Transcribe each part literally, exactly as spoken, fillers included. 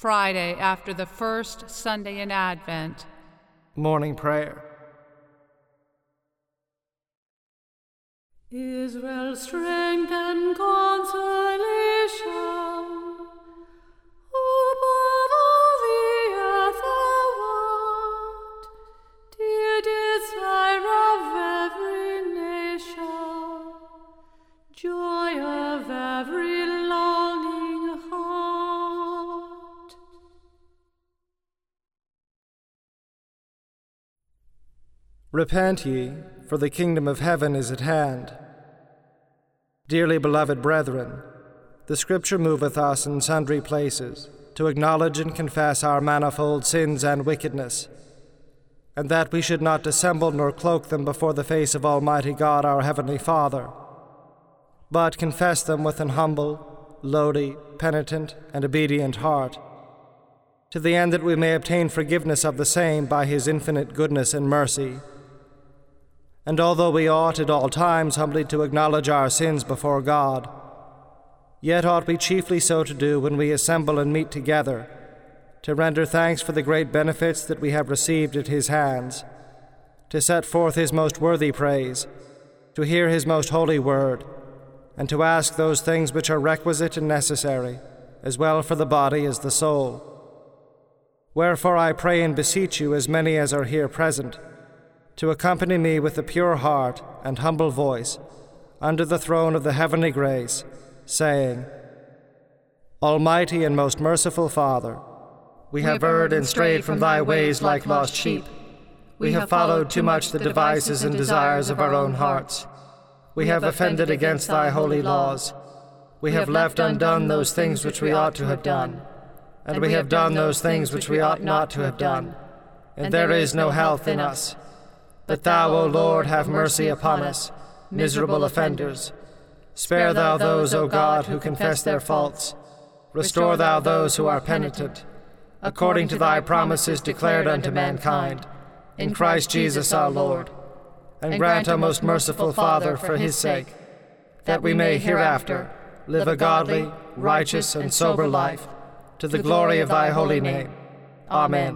Friday after the first Sunday in Advent. Morning Prayer. Israel's strength and consolation, above all the earth thou art, dear desire of every nation, joy of every longing heart. Repent ye, for the kingdom of heaven is at hand. Dearly beloved brethren, the Scripture moveth us in sundry places to acknowledge and confess our manifold sins and wickedness, and that we should not dissemble nor cloak them before the face of Almighty God our Heavenly Father, but confess them with an humble, lowly, penitent, and obedient heart, to the end that we may obtain forgiveness of the same by His infinite goodness and mercy. And although we ought at all times humbly to acknowledge our sins before God, yet ought we chiefly so to do when we assemble and meet together, to render thanks for the great benefits that we have received at His hands, to set forth His most worthy praise, to hear His most holy word, and to ask those things which are requisite and necessary, as well for the body as the soul. Wherefore I pray and beseech you, as many as are here present, to accompany me with a pure heart and humble voice under the throne of the heavenly grace, saying, Almighty and most merciful Father, we, we have erred and strayed from thy ways like lost sheep. We have followed too much the devices and desires of our own hearts. We have offended against thy holy laws. We have left undone those things which we ought to have done, and we have done those things which we ought not to have done, and there is no health in us. But thou, O Lord, have mercy upon us, miserable offenders. Spare thou those, O God, who confess their faults. Restore thou those who are penitent, according to thy promises declared unto mankind, in Christ Jesus our Lord. And grant, O most merciful Father, for his sake, that we may hereafter live a godly, righteous, and sober life, to the glory of thy holy name. Amen.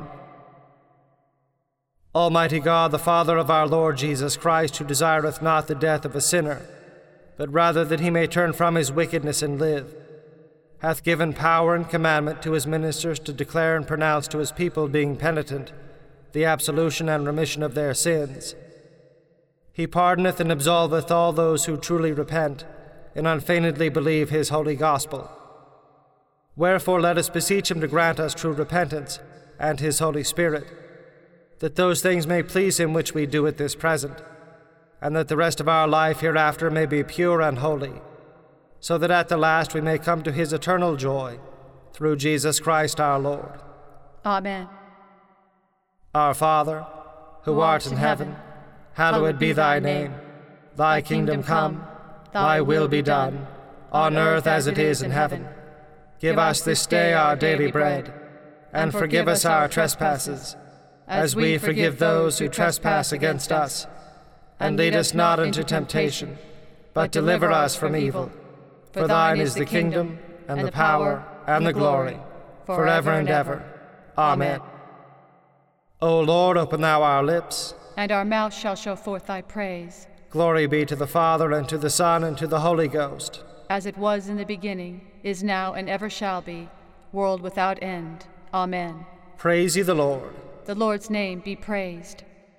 Almighty God, the Father of our Lord Jesus Christ, who desireth not the death of a sinner, but rather that he may turn from his wickedness and live, hath given power and commandment to his ministers to declare and pronounce to his people, being penitent, the absolution and remission of their sins. He pardoneth and absolveth all those who truly repent and unfeignedly believe his holy gospel. Wherefore let us beseech him to grant us true repentance and his Holy Spirit, that those things may please him which we do at this present, and that the rest of our life hereafter may be pure and holy, so that at the last we may come to his eternal joy, through Jesus Christ our Lord. Amen. Our Father, who, who art, art in heaven, heaven hallowed be thy name. Thy kingdom come, thy will be done, on earth as it is in heaven. Give us this day our daily bread, and forgive us our trespasses, as we forgive those who trespass against us. And lead us not into temptation, but deliver us from evil. For thine is the kingdom, and the power, and the glory, forever and ever. Amen. O Lord, open thou our lips, and our mouth shall show forth thy praise. Glory be to the Father, and to the Son, and to the Holy Ghost. As it was in the beginning, is now, and ever shall be, world without end. Amen. Praise ye the Lord. The Lord's name be praised.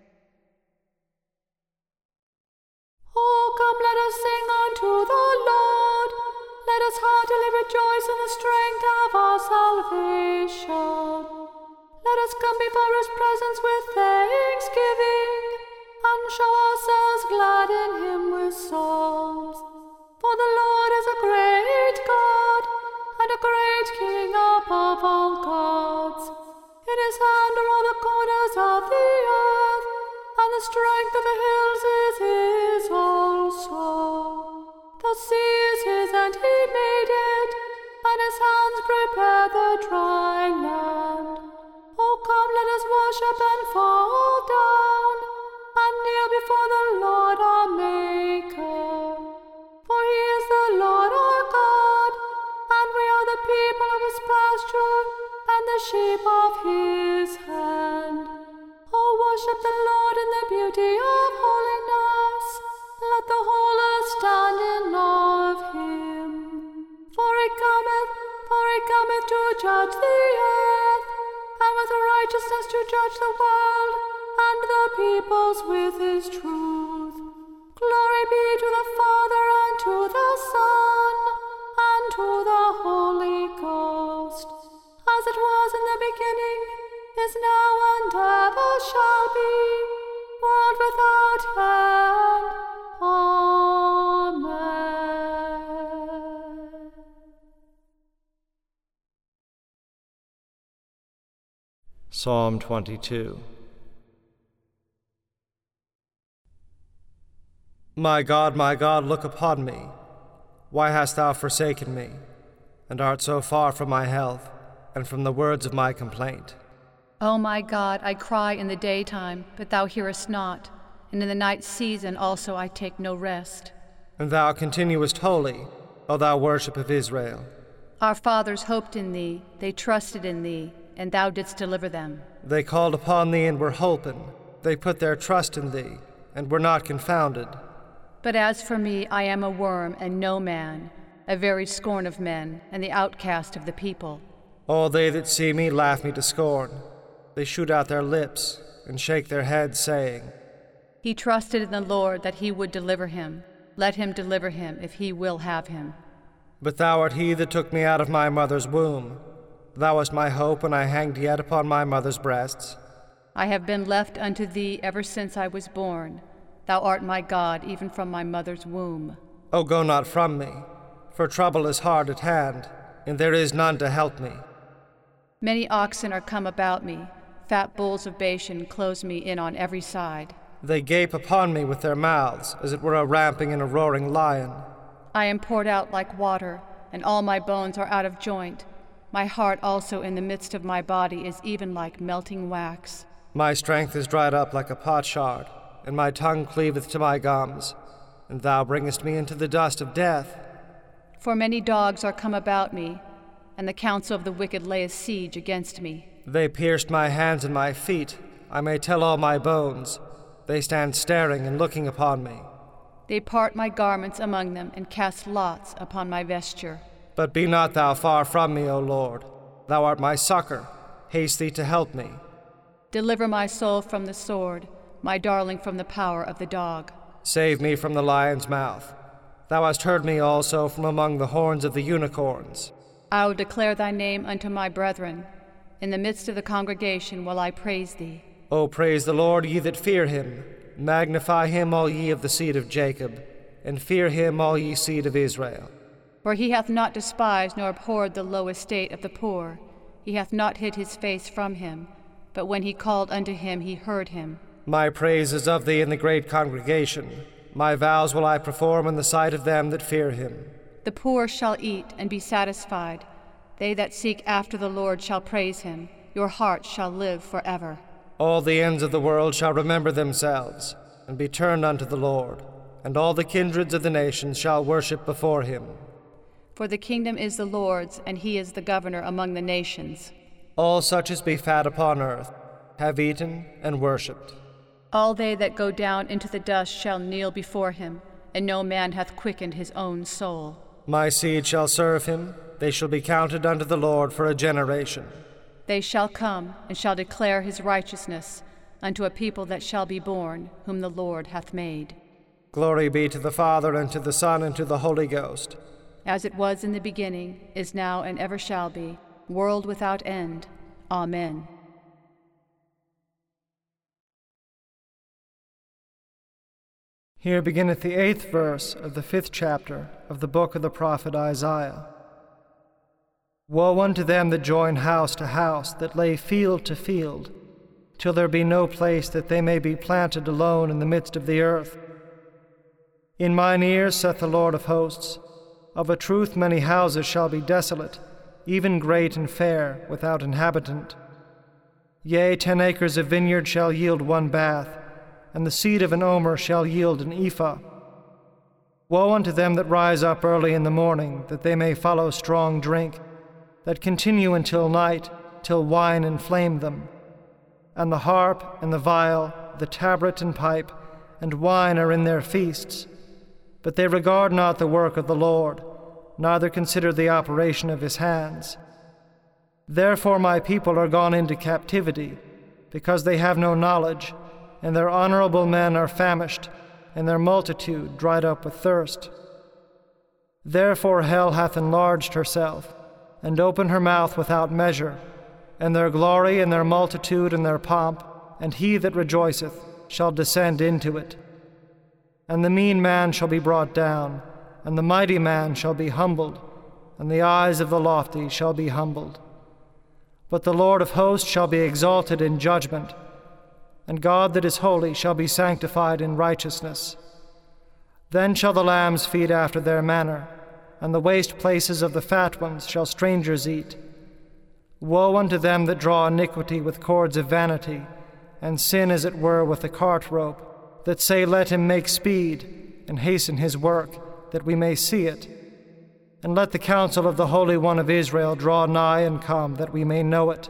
Oh, come, let us sing unto the Lord. Let us heartily rejoice in the strength of our salvation. Let us come before his presence with thanksgiving, and show ourselves glad in him with psalms. For the Lord is a great God, and a great King above all gods. In his hand are all the corners of the earth, and the strength of the hills is his also. The sea is his, and he made it, and his hands prepared the dry land. Oh, come, let us worship and fall down, and kneel before the Lord our Maker. For he is the Lord our God, and we are the people of his pasture, and the sheep of his hand. O worship the Lord in the beauty of holiness. Let the whole earth stand in awe of him. For he cometh, for he cometh to judge the earth, and with righteousness to judge the world, and the peoples with his truth. Glory be to the Father, and to the Son, and to the Holy Ghost, as it was in the beginning, is now, and ever shall be, world without end. Amen. Psalm twenty-two. My God, my God, look upon me. Why hast thou forsaken me, and art so far from my health, and from the words of my complaint? O my God, I cry in the daytime, but thou hearest not, and in the night season also I take no rest. And thou continuest holy, O thou worship of Israel. Our fathers hoped in thee, they trusted in thee, and thou didst deliver them. They called upon thee and were holpen. They put their trust in thee, and were not confounded. But as for me, I am a worm and no man, a very scorn of men, and the outcast of the people. All they that see me laugh me to scorn. They shoot out their lips, and shake their heads, saying, He trusted in the Lord that he would deliver him. Let him deliver him, if he will have him. But thou art he that took me out of my mother's womb. Thou wast my hope when I hanged yet upon my mother's breasts. I have been left unto thee ever since I was born. Thou art my God, even from my mother's womb. O go not from me, for trouble is hard at hand, and there is none to help me. Many oxen are come about me. Fat bulls of Bashan close me in on every side. They gape upon me with their mouths, as it were a ramping and a roaring lion. I am poured out like water, and all my bones are out of joint. My heart also in the midst of my body is even like melting wax. My strength is dried up like a potsherd, and my tongue cleaveth to my gums, and thou bringest me into the dust of death. For many dogs are come about me, and the counsel of the wicked layeth siege against me. They pierced my hands and my feet, I may tell all my bones. They stand staring and looking upon me. They part my garments among them, and cast lots upon my vesture. But be not thou far from me, O Lord. Thou art my succor. Haste thee to help me. Deliver my soul from the sword, my darling from the power of the dog. Save me from the lion's mouth. Thou hast heard me also from among the horns of the unicorns. I will declare thy name unto my brethren. In the midst of the congregation will I praise thee. O praise the Lord, ye that fear him. Magnify him, all ye of the seed of Jacob, and fear him, all ye seed of Israel. For he hath not despised nor abhorred the low estate of the poor. He hath not hid his face from him, but when he called unto him, he heard him. My praise is of thee in the great congregation. My vows will I perform in the sight of them that fear him. The poor shall eat and be satisfied. They that seek after the Lord shall praise him. Your heart shall live forever. All the ends of the world shall remember themselves, and be turned unto the Lord, and all the kindreds of the nations shall worship before him. For the kingdom is the Lord's, and he is the governor among the nations. All such as be fat upon earth have eaten and worshipped. All they that go down into the dust shall kneel before him, and no man hath quickened his own soul. My seed shall serve him, they shall be counted unto the Lord for a generation. They shall come, and shall declare his righteousness unto a people that shall be born, whom the Lord hath made. Glory be to the Father, and to the Son, and to the Holy Ghost. As it was in the beginning, is now, and ever shall be, world without end. Amen. Here beginneth the eighth verse of the fifth chapter of the book of the prophet Isaiah. Woe unto them that join house to house, that lay field to field, till there be no place that they may be planted alone in the midst of the earth. In mine ears, saith the Lord of hosts, of a truth many houses shall be desolate, even great and fair, without inhabitant. Yea, ten acres of vineyard shall yield one bath, and the seed of an omer shall yield an ephah. Woe unto them that rise up early in the morning, that they may follow strong drink, that continue until night, till wine inflame them. And the harp and the viol, the tabret and pipe, and wine are in their feasts. But they regard not the work of the Lord, neither consider the operation of his hands. Therefore my people are gone into captivity, because they have no knowledge, and their honorable men are famished, and their multitude dried up with thirst. Therefore hell hath enlarged herself, and opened her mouth without measure, and their glory and their multitude and their pomp, and he that rejoiceth shall descend into it. And the mean man shall be brought down, and the mighty man shall be humbled, and the eyes of the lofty shall be humbled. But the Lord of hosts shall be exalted in judgment, and God that is holy shall be sanctified in righteousness. Then shall the lambs feed after their manner, and the waste places of the fat ones shall strangers eat. Woe unto them that draw iniquity with cords of vanity, and sin as it were with a cart rope, that say, Let him make speed, and hasten his work, that we may see it. And let the counsel of the Holy One of Israel draw nigh and come, that we may know it.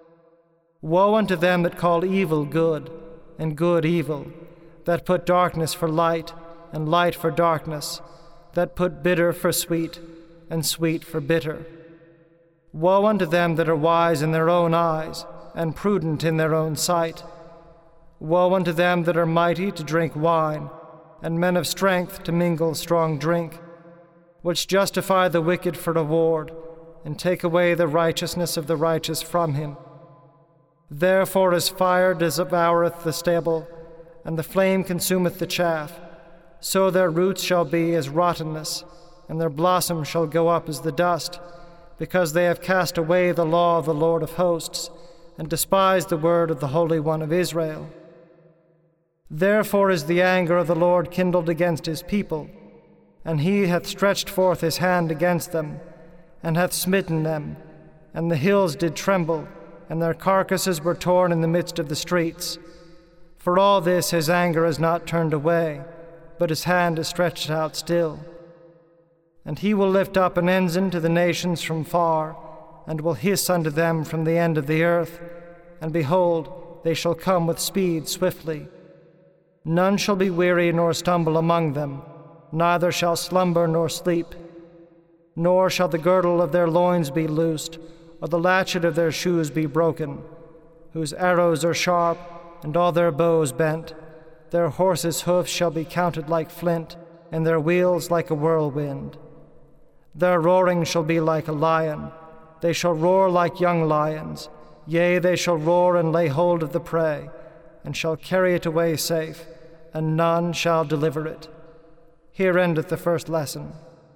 Woe unto them that call evil good, and good evil, that put darkness for light, and light for darkness, that put bitter for sweet, and sweet for bitter. Woe unto them that are wise in their own eyes, and prudent in their own sight. Woe unto them that are mighty to drink wine, and men of strength to mingle strong drink, which justify the wicked for reward, and take away the righteousness of the righteous from him. Therefore as fire devoureth the stubble, and the flame consumeth the chaff, so their roots shall be as rottenness, and their blossom shall go up as the dust, because they have cast away the law of the Lord of hosts, and despised the word of the Holy One of Israel. Therefore is the anger of the Lord kindled against his people, and he hath stretched forth his hand against them, and hath smitten them, and the hills did tremble, and their carcasses were torn in the midst of the streets. For all this his anger is not turned away, but his hand is stretched out still. And he will lift up an ensign to the nations from far, and will hiss unto them from the end of the earth, and behold, they shall come with speed swiftly. None shall be weary nor stumble among them, neither shall slumber nor sleep. Nor shall the girdle of their loins be loosed, or the latchet of their shoes be broken, whose arrows are sharp, and all their bows bent. Their horses' hoofs shall be counted like flint, and their wheels like a whirlwind. Their roaring shall be like a lion. They shall roar like young lions. Yea, they shall roar and lay hold of the prey, and shall carry it away safe, and none shall deliver it. Here endeth the first lesson.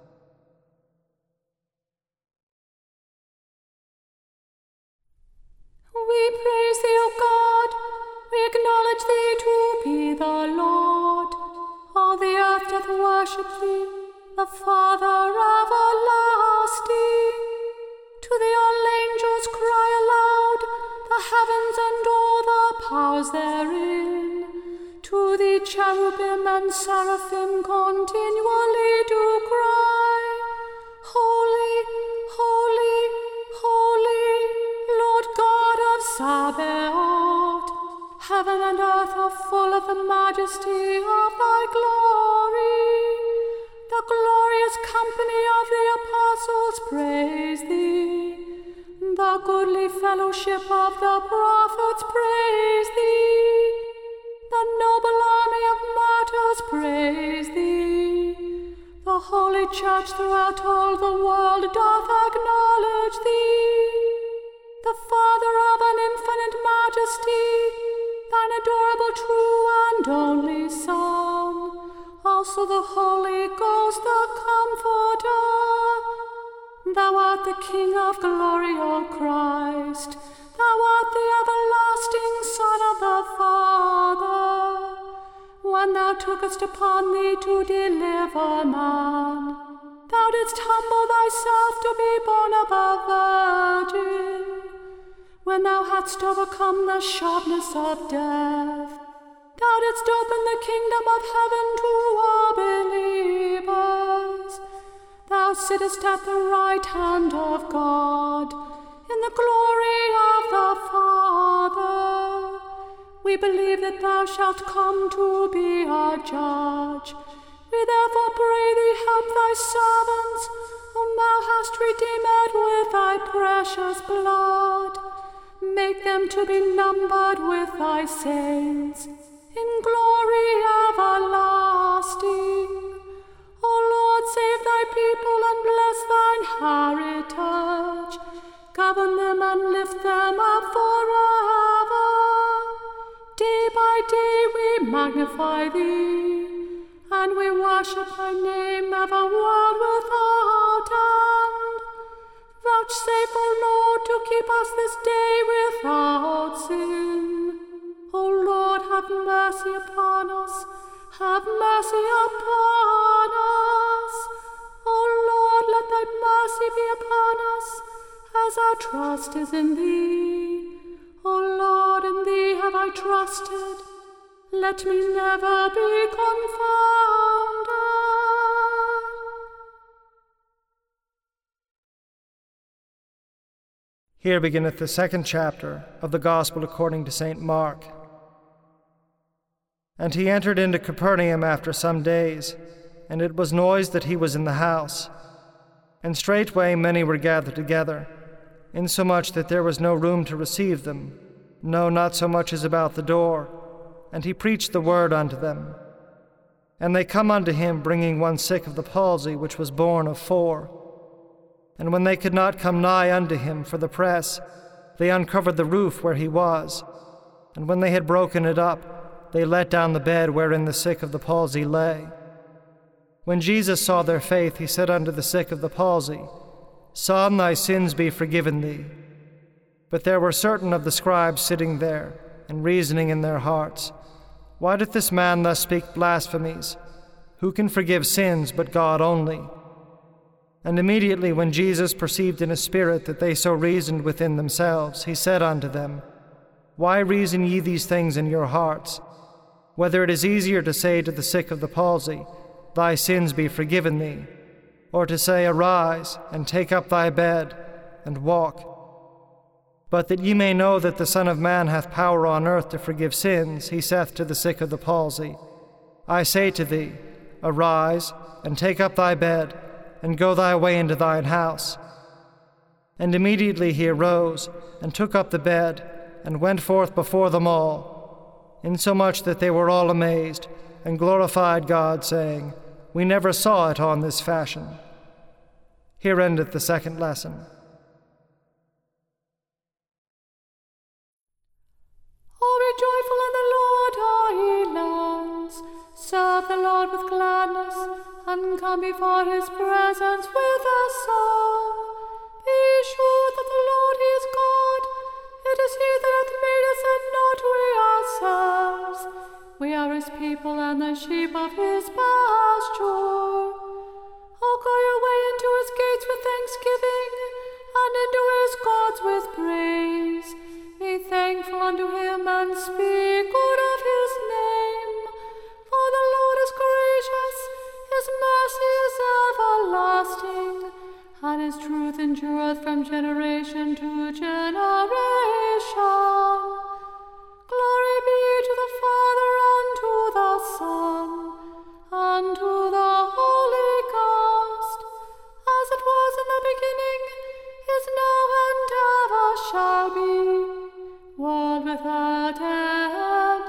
We praise thee, O God. We acknowledge thee to be the Lord. All the earth doth worship thee, the Father everlasting. To thee all angels cry aloud, the heavens and all the powers therein. To thee cherubim and seraphim continually do cry, Holy, holy, holy, Lord God of Sabaoth. Heaven and earth are full of the majesty of thy glory. The glorious company of the apostles praise thee. The goodly fellowship of the prophets praise thee. The noble army of martyrs praise thee. The holy church throughout all the world doth acknowledge thee. The Father of an infinite majesty, thine adorable true and only Son, also the Holy Ghost, the Comforter. Thou art the King of glory, O Christ. Thou art the everlasting Son of the Father. When thou tookest upon thee to deliver man, thou didst humble thyself to be born of a virgin. When thou hadst overcome the sharpness of death, thou didst open the kingdom of heaven to all believers. Thou sittest at the right hand of God, in the glory of the Father. We believe that thou shalt come to be our judge. We therefore pray thee, help thy servants, whom thou hast redeemed with thy precious blood. Make them to be numbered with thy saints, in glory everlasting. O Lord, save thy people and bless thine heritage. Govern them and lift them up forever. Day by day we magnify thee, and we worship thy name ever world without end. Vouchsafe, O Lord, to keep us this day without sin. O Lord, have mercy upon us, have mercy upon us. O Lord, let thy mercy be upon us, as our trust is in thee. O Lord, in thee have I trusted. Let me never be confounded. Here beginneth the second chapter of the Gospel according to Saint Mark. And he entered into Capernaum after some days, and it was noised that he was in the house. And straightway many were gathered together, insomuch that there was no room to receive them, no, not so much as about the door. And he preached the word unto them. And they come unto him, bringing one sick of the palsy, which was born of four. And when they could not come nigh unto him for the press, they uncovered the roof where he was. And when they had broken it up, they let down the bed wherein the sick of the palsy lay. When Jesus saw their faith, he said unto the sick of the palsy, Son, thy sins be forgiven thee. But there were certain of the scribes sitting there, and reasoning in their hearts, Why doth this man thus speak blasphemies? Who can forgive sins but God only? And immediately when Jesus perceived in his spirit that they so reasoned within themselves, he said unto them, Why reason ye these things in your hearts? Whether it is easier to say to the sick of the palsy, Thy sins be forgiven thee, or to say, Arise, and take up thy bed, and walk. But that ye may know that the Son of Man hath power on earth to forgive sins, he saith to the sick of the palsy, I say to thee, Arise, and take up thy bed, and go thy way into thine house. And immediately he arose, and took up the bed, and went forth before them all, insomuch that they were all amazed, and glorified God, saying, We never saw it on this fashion. Here endeth the second lesson. Oh, be joyful in the Lord, all ye lands. Serve the Lord with gladness, and come before his presence with a song. Be sure that the Lord, he is God. It is he that hath made us, and not we ourselves. We are his people, and the sheep of his pasture. Oh, go your way into his gates with thanksgiving, and into his courts with praise. Be thankful unto him, and speak good of his name. For the Lord is gracious, his mercy is everlasting, and his truth endureth from generation to generation. Glory be to the Father, and to the Son, and to the Holy Ghost, as it was in the beginning, is now, and ever shall be, world without end.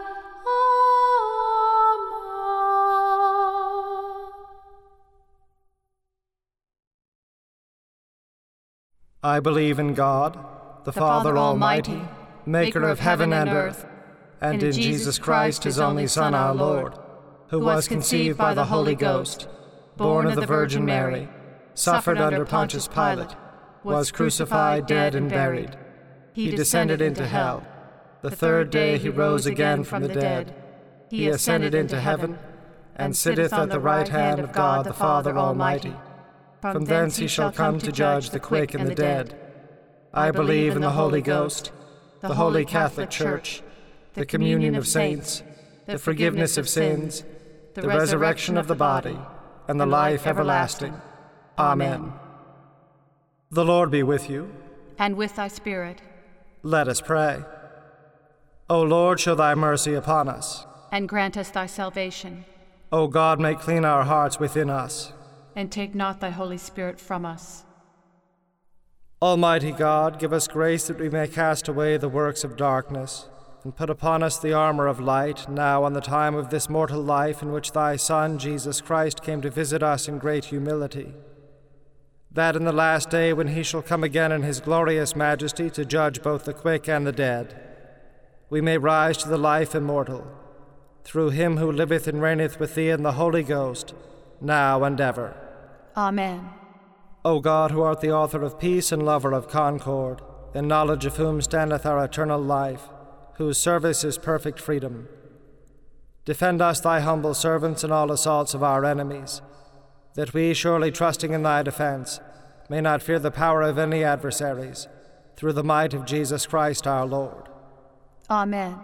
I believe in God, the, the Father, Father Almighty, maker of heaven and earth, and in Jesus Christ, his only Son, our Lord, who was conceived by the Holy Ghost, born of the Virgin Mary, suffered under Pontius Pilate, was crucified, dead, and buried. He descended into hell. The third day he rose again from the dead. He ascended into heaven, and sitteth at the right hand of God the Father Almighty. From thence he shall come to judge the quick and the dead. I believe in the Holy Ghost, the Holy Catholic Church, the communion of saints, the forgiveness of sins, the resurrection of the body, and the life everlasting. Amen. The Lord be with you. and with thy Spirit. Let us pray. O Lord, show thy mercy upon us. And grant us thy salvation. O God, make clean our hearts within us. And take not thy Holy Spirit from us. Almighty God, give us grace that we may cast away the works of darkness, and put upon us the armor of light, now on the time of this mortal life in which thy Son, Jesus Christ, came to visit us in great humility, that in the last day, when he shall come again in his glorious majesty to judge both the quick and the dead, we may rise to the life immortal, through him who liveth and reigneth with thee in the Holy Ghost, now and ever. Amen. O God, who art the author of peace and lover of concord, in knowledge of whom standeth our eternal life, whose service is perfect freedom, defend us, thy humble servants, in all assaults of our enemies, that we, surely trusting in thy defense, may not fear the power of any adversaries, through the might of Jesus Christ our Lord. Amen.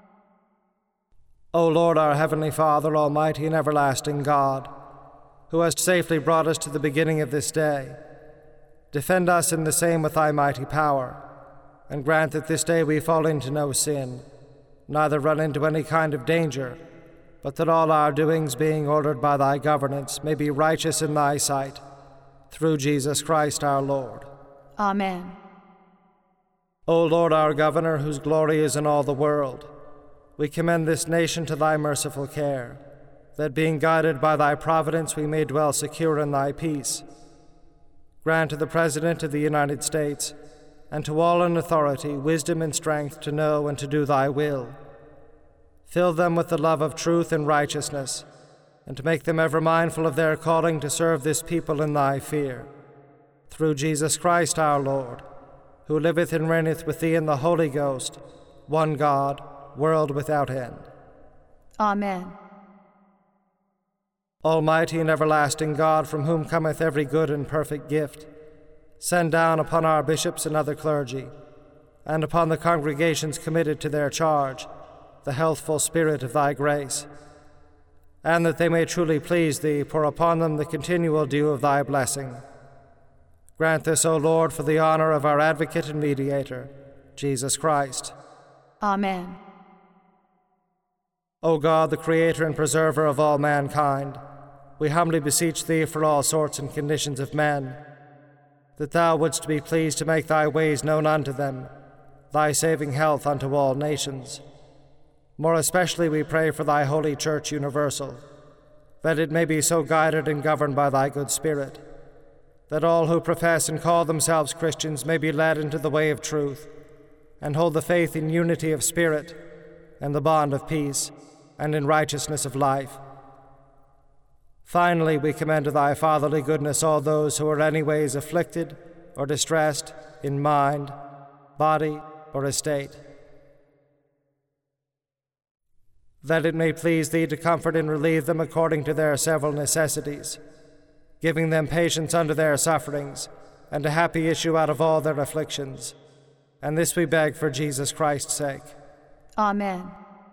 O Lord, our heavenly Father, almighty and everlasting God, who hast safely brought us to the beginning of this day, defend us in the same with thy mighty power, and grant that this day we fall into no sin, neither run into any kind of danger, but that all our doings, being ordered by thy governance, may be righteous in thy sight, through Jesus Christ our Lord. Amen. O Lord, our governor, whose glory is in all the world, we commend this nation to thy merciful care, that being guided by thy providence we may dwell secure in thy peace. Grant to the President of the United States, and to all in authority, wisdom and strength to know and to do thy will. Fill them with the love of truth and righteousness, and to make them ever mindful of their calling to serve this people in thy fear. Through Jesus Christ our Lord, who liveth and reigneth with thee in the Holy Ghost, one God, world without end. Amen. Almighty and everlasting God, from whom cometh every good and perfect gift, send down upon our bishops and other clergy, and upon the congregations committed to their charge, the healthful spirit of thy grace, and that they may truly please thee, pour upon them the continual dew of thy blessing. Grant this, O Lord, for the honor of our advocate and mediator, Jesus Christ. Amen. O God, the creator and preserver of all mankind, we humbly beseech thee for all sorts and conditions of men, that thou wouldst be pleased to make thy ways known unto them, thy saving health unto all nations. More especially we pray for thy holy Church universal, that it may be so guided and governed by thy good Spirit, that all who profess and call themselves Christians may be led into the way of truth, and hold the faith in unity of spirit, and the bond of peace, and in righteousness of life. Finally, we commend to thy fatherly goodness all those who are anyways afflicted or distressed in mind, body, or estate, that it may please thee to comfort and relieve them according to their several necessities, giving them patience under their sufferings, and a happy issue out of all their afflictions. And this we beg for Jesus Christ's sake. Amen.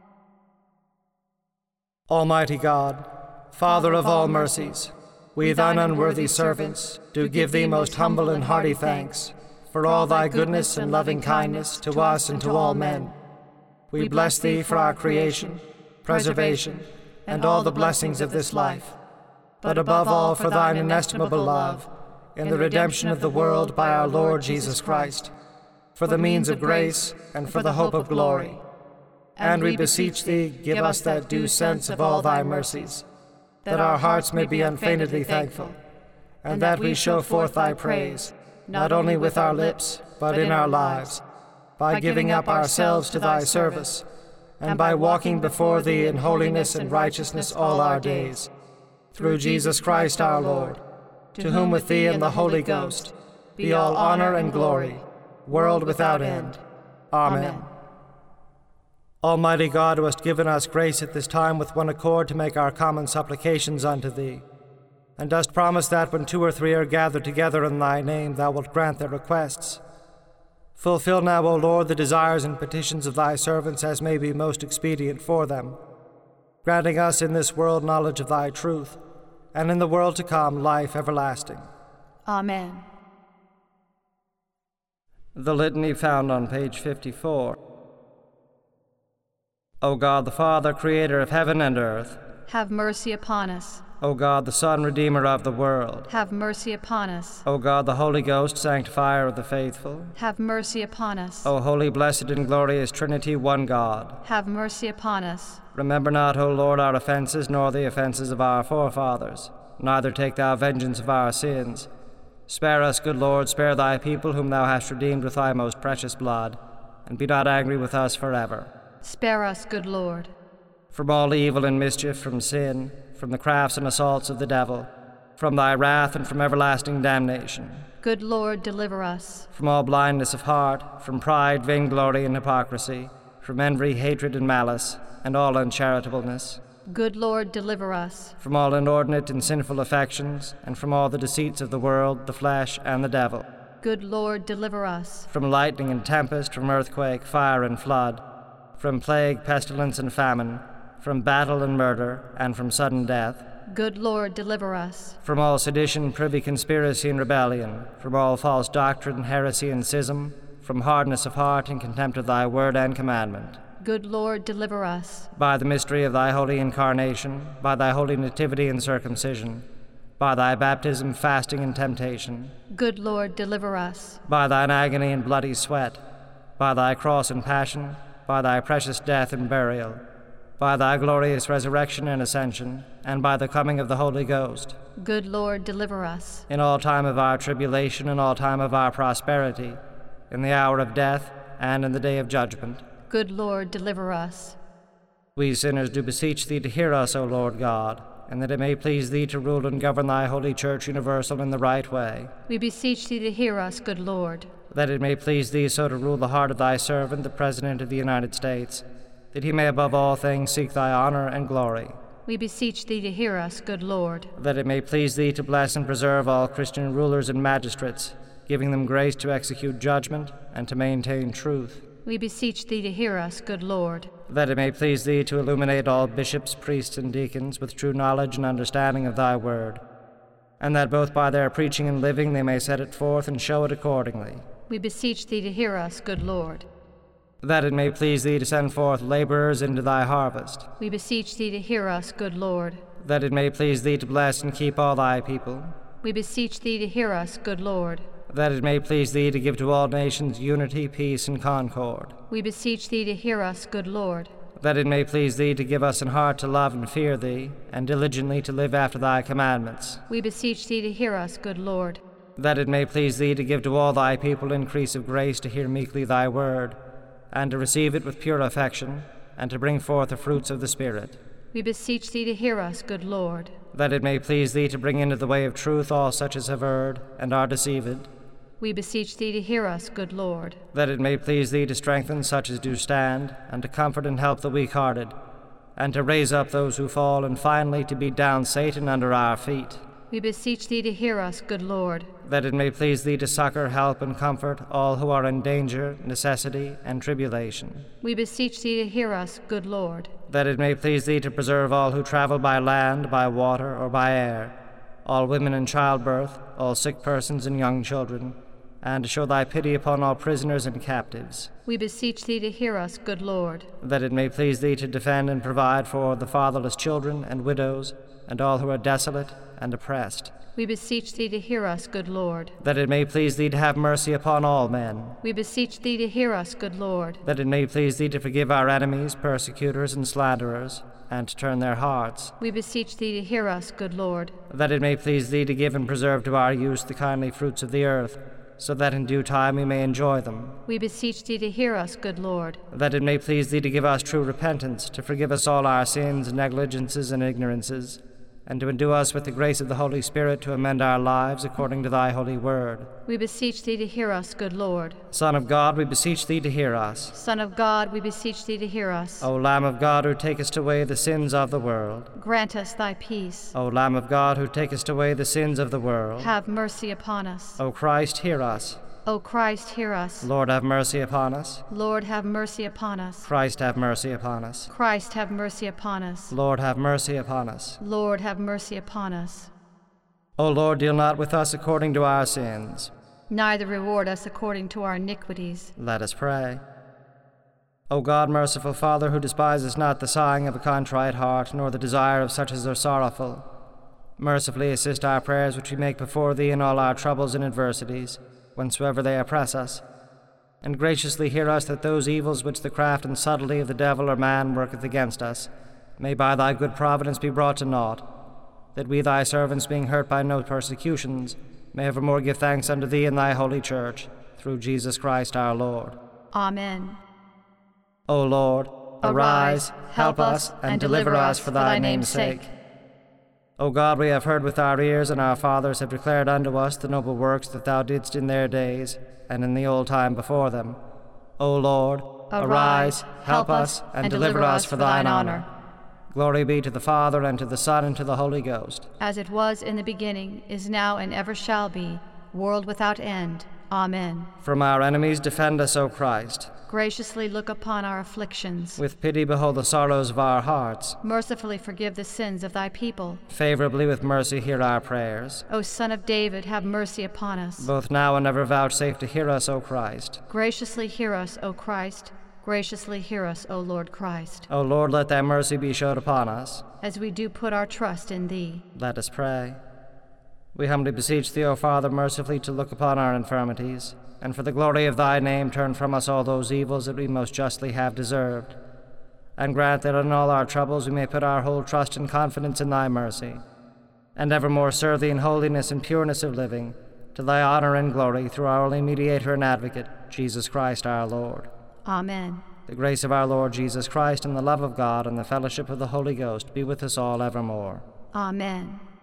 Almighty God, Father of all mercies, we thine unworthy servants do give thee most humble and hearty thanks for all thy goodness and loving kindness to us and to all men. We bless thee for our creation, preservation, and all the blessings of this life, but above all for thine inestimable love in the redemption of the world by our Lord Jesus Christ, for the means of grace and for the hope of glory. And we beseech thee, give us that due sense of all thy mercies, that our hearts may be unfeignedly thankful, and that we show forth thy praise, not only with our lips, but in our lives, by giving up ourselves to thy service, and by walking before thee in holiness and righteousness all our days. Through Jesus Christ our Lord, to whom with thee and the Holy Ghost be all honor and glory, world without end. Amen. Almighty God, who hast given us grace at this time with one accord to make our common supplications unto thee, and dost promise that when two or three are gathered together in thy name, thou wilt grant their requests. Fulfill now, O Lord, the desires and petitions of thy servants as may be most expedient for them, granting us in this world knowledge of thy truth, and in the world to come life everlasting. Amen. The litany found on page fifty-four. O God the Father, creator of heaven and earth, have mercy upon us. O God the Son, redeemer of the world, Have mercy upon us. O God the Holy Ghost, sanctifier of the faithful, Have mercy upon us. O holy, blessed, and glorious Trinity, one God, Have mercy upon us. remember not, O Lord, our offenses, nor the offenses of our forefathers, neither take thou vengeance of our sins. Spare us, good Lord, spare thy people, whom thou hast redeemed with thy most precious blood, and be not angry with us forever. Spare us, good Lord. From all evil and mischief, from sin, from the crafts and assaults of the devil, from thy wrath and from everlasting damnation, Good Lord, deliver us. from all blindness of heart, from pride, vainglory, and hypocrisy, from envy, hatred, and malice, and all uncharitableness, Good Lord, deliver us. from all inordinate and sinful affections, and from all the deceits of the world, the flesh, and the devil, Good Lord, deliver us. from lightning and tempest, from earthquake, fire, and flood, from plague, pestilence, and famine, from battle and murder, and from sudden death, Good Lord, deliver us. from all sedition, privy, conspiracy, and rebellion, from all false doctrine, heresy, and schism, from hardness of heart and contempt of thy word and commandment. Good Lord, deliver us. By the mystery of thy holy incarnation, by thy holy nativity and circumcision, by thy baptism, fasting, and temptation, Good Lord, deliver us. by thine agony and bloody sweat, by thy cross and passion, by thy precious death and burial, by thy glorious resurrection and ascension, and by the coming of the Holy Ghost, Good Lord, deliver us. in all time of our tribulation and all time of our prosperity, in the hour of death and in the day of judgment. Good Lord, deliver us. We sinners do beseech thee to hear us, O Lord God, and that it may please thee to rule and govern thy holy Church universal in the right way, We beseech thee to hear us, good Lord. that it may please thee so to rule the heart of thy servant, the President of the United States, that he may above all things seek thy honor and glory, We beseech thee to hear us, good Lord. that it may please thee to bless and preserve all Christian rulers and magistrates, giving them grace to execute judgment and to maintain truth, We beseech thee to hear us, good Lord. that it may please thee to illuminate all bishops, priests, and deacons with true knowledge and understanding of thy word, and that both by their preaching and living they may set it forth and show it accordingly, We beseech thee to hear us, good Lord. that it may please thee to send forth laborers into thy harvest, We beseech thee to hear us, good Lord. that it may please thee to bless and keep all thy people, We beseech thee to hear us, good Lord. that it may please thee to give to all nations unity, peace, and concord, We beseech thee to hear us, good Lord. that it may please thee to give us an heart to love and fear thee, and diligently to live after thy commandments, We beseech thee to hear us, good Lord. that it may please thee to give to all thy people increase of grace to hear meekly thy word, and to receive it with pure affection, and to bring forth the fruits of the Spirit, We beseech thee to hear us, good Lord. that it may please thee to bring into the way of truth all such as have erred and are deceived, We beseech thee to hear us, good Lord. that it may please thee to strengthen such as do stand, and to comfort and help the weak-hearted, and to raise up those who fall, and finally to beat down Satan under our feet, We beseech thee to hear us, good Lord. that it may please thee to succor, help, and comfort all who are in danger, necessity, and tribulation, We beseech thee to hear us, good Lord. that it may please thee to preserve all who travel by land, by water, or by air, all women in childbirth, all sick persons and young children, and to show thy pity upon all prisoners and captives, We beseech thee to hear us, good Lord. that it may please thee to defend and provide for the fatherless children and widows, and all who are desolate and oppressed, We beseech thee to hear us, good Lord. that it may please thee to have mercy upon all men, We beseech thee to hear us, good Lord. that it may please thee to forgive our enemies, persecutors, and slanderers, and to turn their hearts, We beseech thee to hear us, good Lord. that it may please thee to give and preserve to our use the kindly fruits of the earth, so that in due time we may enjoy them, We beseech thee to hear us, good Lord. that it may please thee to give us true repentance, to forgive us all our sins, negligences, and ignorances, and to endue us with the grace of the Holy Spirit to amend our lives according to thy holy word. We beseech thee to hear us, good Lord. Son of God, we beseech thee to hear us. Son of God, we beseech thee to hear us. O Lamb of God, who takest away the sins of the world. Grant us thy peace. O Lamb of God, who takest away the sins of the world. Have mercy upon us. O Christ, hear us. O Christ, hear us. Lord, have mercy upon us. Lord, have mercy upon us. Christ, have mercy upon us. Christ, have mercy upon us. Lord, have mercy upon us. Lord, have mercy upon us. O Lord, deal not with us according to our sins, neither reward us according to our iniquities. Let us pray. O God, merciful Father, who despises not the sighing of a contrite heart, nor the desire of such as are sorrowful, mercifully assist our prayers which we make before Thee in all our troubles and adversities, whensoever they oppress us, and graciously hear us that those evils which the craft and subtlety of the devil or man worketh against us may by Thy good providence be brought to naught, that we Thy servants, being hurt by no persecutions, may evermore give thanks unto Thee in Thy holy church, through Jesus Christ our Lord. Amen. O Lord, arise, help us, and deliver us for Thy name's sake. O God, we have heard with our ears, and our fathers have declared unto us the noble works that Thou didst in their days, and in the old time before them. O Lord, arise, help us, and deliver us for Thine honor. Glory be to the Father, and to the Son, and to the Holy Ghost. As it was in the beginning, is now, and ever shall be, world without end. Amen. From our enemies defend us, O Christ. Graciously look upon our afflictions. With pity behold the sorrows of our hearts. Mercifully forgive the sins of Thy people. Favorably with mercy hear our prayers. O Son of David, have mercy upon us. Both now and ever vouchsafe to hear us, O Christ. Graciously hear us, O Christ. Graciously hear us, O Lord Christ. O Lord, let Thy mercy be showed upon us. As we do put our trust in Thee. Let us pray. We humbly beseech Thee, O Father, mercifully to look upon our infirmities, and for the glory of Thy name turn from us all those evils that we most justly have deserved, and grant that in all our troubles we may put our whole trust and confidence in Thy mercy, and evermore serve Thee in holiness and pureness of living, to Thy honor and glory, through our only mediator and advocate, Jesus Christ our Lord. Amen. The grace of our Lord Jesus Christ, and the love of God, and the fellowship of the Holy Ghost be with us all evermore. Amen.